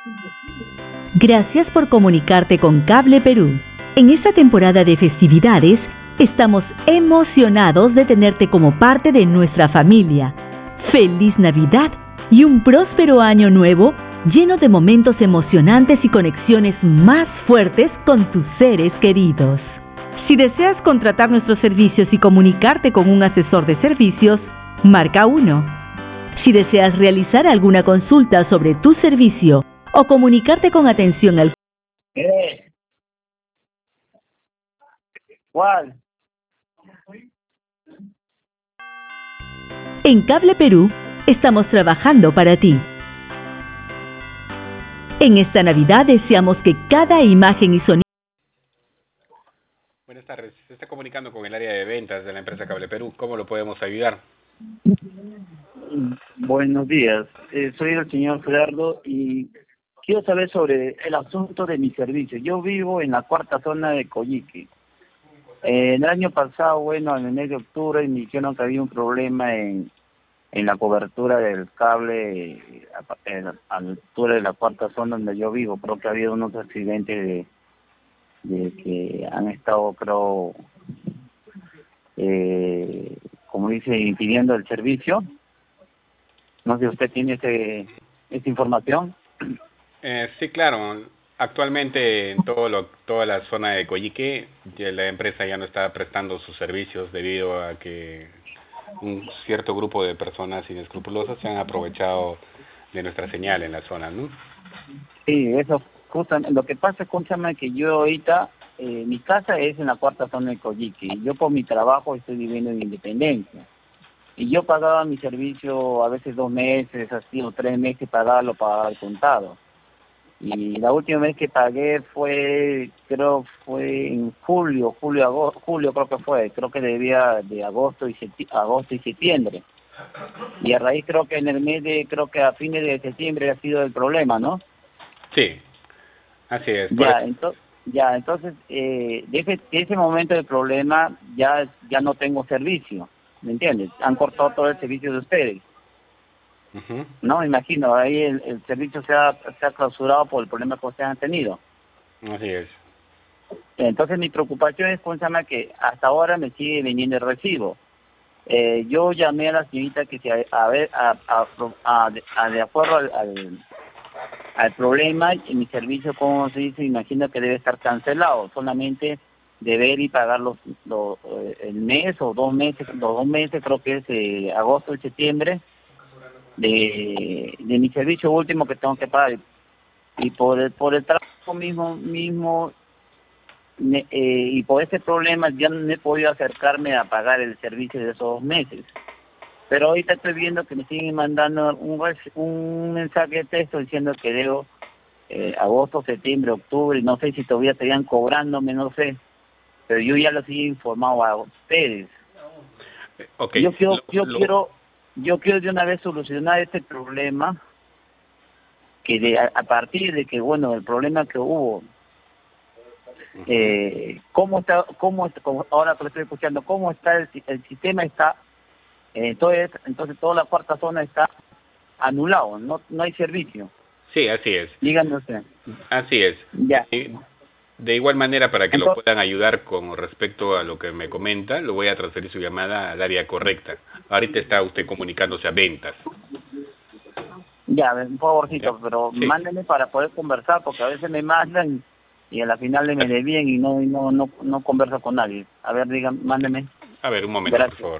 Gracias por comunicarte con Cable Perú. En esta temporada de festividades, estamos emocionados de tenerte como parte de nuestra familia. ¡Feliz Navidad y un próspero año nuevo lleno de momentos emocionantes y conexiones más fuertes con tus seres queridos! Si deseas contratar nuestros servicios y comunicarte con un asesor de servicios, marca 1. Si deseas realizar alguna consulta sobre tu servicio o comunicarte con atención al... ¿Cuál? En Cable Perú, estamos trabajando para ti. En esta Navidad deseamos que cada imagen y sonido... Buenas tardes, se está comunicando con el área de ventas de la empresa Cable Perú. ¿Cómo lo podemos ayudar? Buenos días, soy el señor Gerardo y quiero saber sobre el asunto de mi servicio. Yo vivo en la cuarta zona de Coyique. El año pasado, bueno, en el mes de octubre me dijeron que había un problema en la cobertura del cable a la altura de la cuarta zona donde yo vivo. Creo que ha habido unos accidentes de que han estado, creo, como dice, impidiendo el servicio. No sé si usted tiene esa información. Sí, claro. Actualmente en toda la zona de Coyique, la empresa ya no está prestando sus servicios debido a que un cierto grupo de personas inescrupulosas se han aprovechado de nuestra señal en la zona, ¿no? Sí, eso justamente. Lo que pasa, escúchame, que yo ahorita, mi casa es en la cuarta zona de Coyique. Y yo por mi trabajo estoy viviendo en Independencia. Y yo pagaba mi servicio a veces 2 meses, así, o 3 meses pagaba, lo pagaba al contado. Y la última vez que pagué creo fue en julio creo que fue. Creo que debía de agosto y septiembre. Y a raíz creo que en el creo que a fines de septiembre ha sido el problema, ¿no? Sí, así es. Entonces, de ese momento del problema ya no tengo servicio, ¿me entiendes? Han cortado todo el servicio de ustedes. No, me imagino, ahí el servicio se ha clausurado por el problema que ustedes han tenido. Así es. Entonces mi preocupación es, que hasta ahora me sigue viniendo el recibo. Yo llamé a la señorita que de acuerdo al problema, y mi servicio, como se dice, imagino que debe estar cancelado, solamente deber y pagar el mes o 2 meses, los 2 meses, creo que es agosto y septiembre, de mi servicio último que tengo que pagar. Y por el trabajo mismo y por ese problema ya no he podido acercarme a pagar el servicio de esos 2 meses. Pero ahorita estoy viendo que me siguen mandando un mensaje de texto diciendo que debo agosto, septiembre, octubre, no sé si todavía estarían cobrándome, no sé. Pero yo ya los he informado a ustedes. Okay. Yo quiero de una vez solucionar este problema, que a partir de que, bueno, el problema que hubo, ahora que lo estoy escuchando, cómo está el sistema está, entonces toda la cuarta zona está anulado, no hay servicio. Sí, así es. Díganme usted. Así es. Ya. De igual manera, para que lo puedan ayudar con respecto a lo que me comenta, lo voy a transferir su llamada al área correcta. Ahorita está usted comunicándose a ventas. Ya, un favorcito, ¿Ya? pero Sí. mándenme para poder conversar, porque a veces me mandan y a la final me desvían y no converso con nadie. A ver, digan, mándenme. A ver, un momento, Gracias. por favor.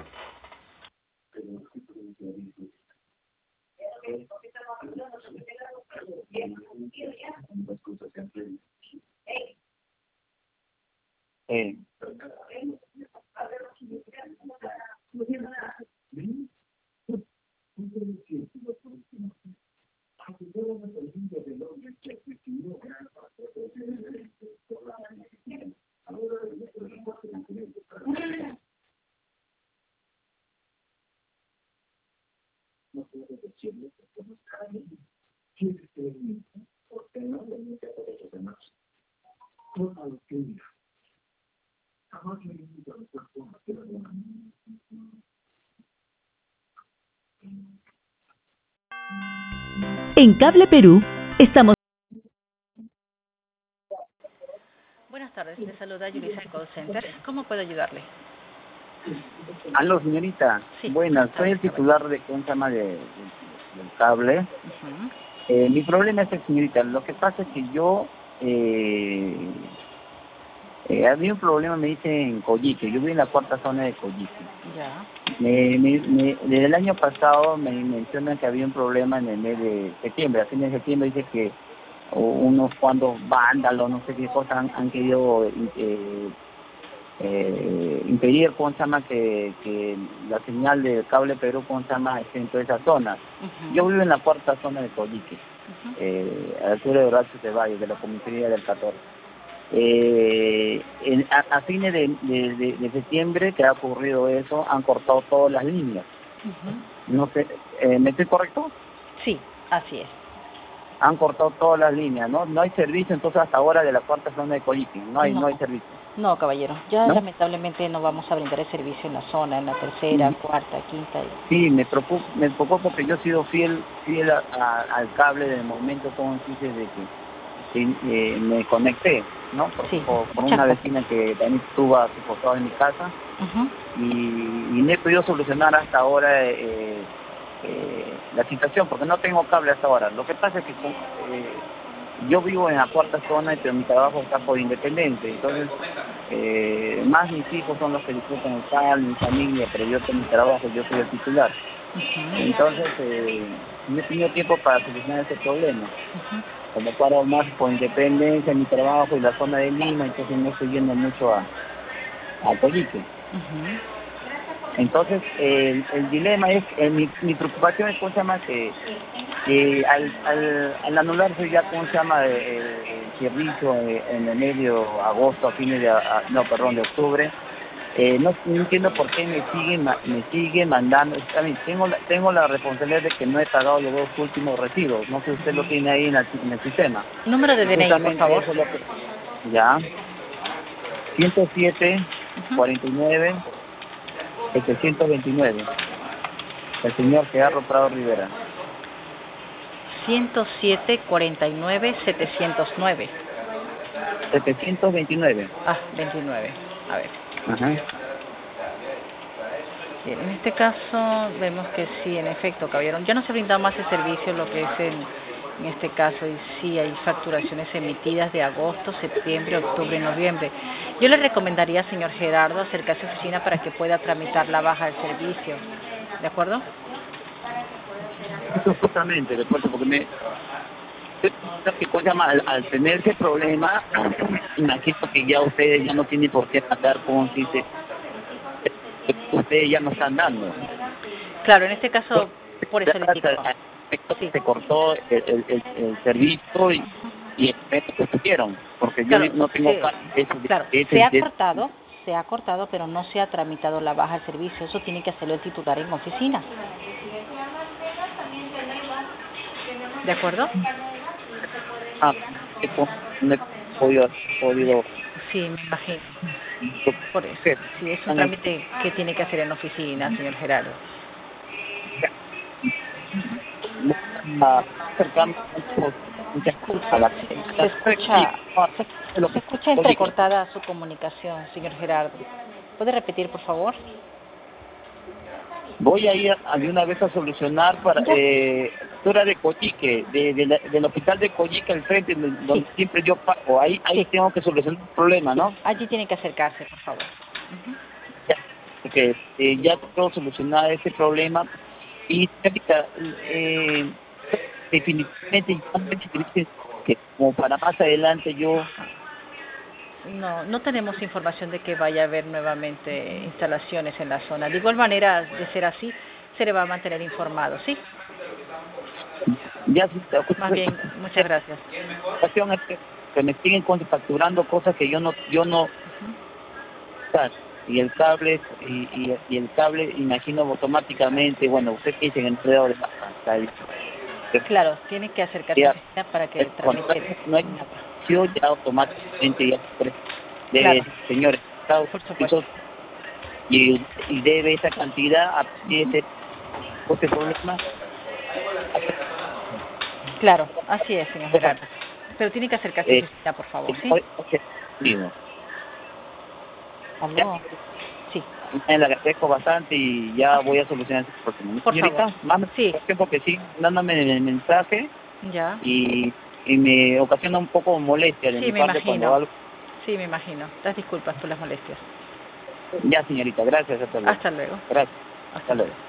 En Cable Perú, estamos Buenas tardes, le saluda Yulisa de Call Center. ¿Cómo puedo ayudarle? Aló, señorita. Sí. Buenas, soy el titular de ¿cómo se llama? Del cable. Mi problema es que, señorita, lo que pasa es que yo había un problema, me dice, en Coyique. Yo vivo en la cuarta zona de Coyique. Ya. Desde el año pasado me mencionan que había un problema en el mes de septiembre. A fines de septiembre dice que unos cuantos vándalos, no sé qué cosas, han querido impedir, ¿cómo se llama? Que la señal de Cable Perú, ¿cómo se llama? Esté en toda esa zona. Yo vivo en la cuarta zona de Coyique, a la altura de Horacio Ceballos, de la comisaría del 14. A fines de septiembre, que ha ocurrido eso, han cortado todas las líneas. No sé, ¿me estoy correcto? Sí, así es. Han cortado todas las líneas, ¿no? No hay servicio entonces hasta ahora de la cuarta zona de Coyique, no hay servicio. No, caballero, ya ¿No? lamentablemente no vamos a brindar el servicio en la zona, en la tercera, cuarta, quinta. Sí, me preocupa porque yo he sido fiel al cable desde el momento, como dices, de que me conecté, ¿no? Por una vecina que también estuvo soportada en mi casa y no he podido solucionar hasta ahora la situación porque no tengo cable hasta ahora. Lo que pasa es que yo vivo en la cuarta zona, pero mi trabajo está por Independencia, entonces más mis hijos son los que disfrutan el cable, mi familia, pero yo con mi trabajo, yo soy el titular. Entonces no he tenido tiempo para solucionar ese problema. Como paro más por Independencia, mi trabajo y la zona de Lima, entonces no estoy yendo mucho a Coyique. Entonces el dilema es, mi preocupación es, ¿cómo se llama? Que al anularse ya, ¿cómo se llama? El servicio en el medio agosto, a fines de octubre, no entiendo por qué me sigue mandando. También tengo la responsabilidad de que no he pagado los 2 últimos recibos, no sé si usted lo tiene ahí en el sistema. Número de DNI, por favor. Ya. 107 49 729. El señor Gerardo Prado Rivera. 107 49 709. 729. Ah, 29. A ver. Ajá. Bien, en este caso vemos que sí, en efecto, caballero. Ya no se ha brindado más el servicio, lo que es en este caso, y sí hay facturaciones emitidas de agosto, septiembre, octubre y noviembre. Yo le recomendaría, señor Gerardo, acercarse a su oficina para que pueda tramitar la baja del servicio. ¿De acuerdo? Eso justamente, después, porque al tener ese problema, imagino que ya ustedes ya no tienen por qué pagar, como se dice, ustedes ya no están dando. Claro, en este caso, por eso le indico. Sí. Se cortó el servicio y el precio que pusieron, porque claro, yo no tengo... Claro, se ha cortado, pero no se ha tramitado la baja del servicio. Eso tiene que hacerlo el titular en oficina. ¿De acuerdo? No he podido... Sí, me imagino. Por eso. Sí, es un trámite que tiene que hacer en oficina, señor Gerardo. Se escucha entrecortada su comunicación, señor Gerardo. ¿Puede repetir, por favor? Voy a ir de una vez a solucionar para altura de Coyique, del hospital de Coyique al frente, donde siempre yo pago. Ahí tengo que solucionar el problema, ¿no? Allí tiene que acercarse, por favor. Porque ya puedo solucionar ese problema y definitivamente que como para más adelante yo... No tenemos información de que vaya a haber nuevamente instalaciones en la zona. De igual manera, de ser así, se le va a mantener informado, ¿sí? Ya, más bien, muchas gracias. La situación es que me siguen facturando cosas que yo no y el cable y el cable, imagino automáticamente, bueno, usted que dice empleado de claro, tiene que acercarse a la oficina para que tramite. No hay ya automáticamente ya claro. Señores, por supuesto. y debe esa cantidad a ese problema. Claro, así es, señor Gerardo. Pero tiene que acercarse a la oficina, por favor, ¿sí? Digo, ¿Aló? Sí, le agradezco bastante y ya voy a solucionar este problema. por Señorita, favor. mándame Sí, tiempo que sí, dándome el mensaje ya. y me ocasiona un poco molestia de Sí, mi me parte cuando imagino. algo. Sí, me imagino. Las disculpas por las molestias. Ya, señorita, gracias, hasta luego. Hasta luego. Gracias, Hasta hasta luego. luego.